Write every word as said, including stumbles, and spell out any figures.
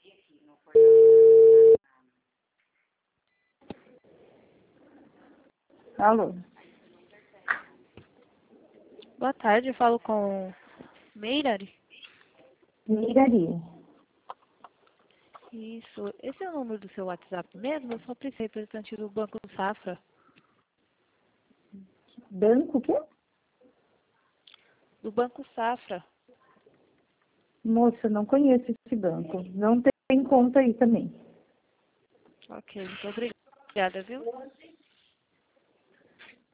Alô? Boa tarde, eu falo com Meirari. Mirari. Isso, esse é o número do seu WhatsApp mesmo? Eu sou a representante do Banco Safra. Banco o quê? Do Banco Safra. Moça, não conheço esse banco. Não tem conta aí também. Ok, muito obrigada, viu?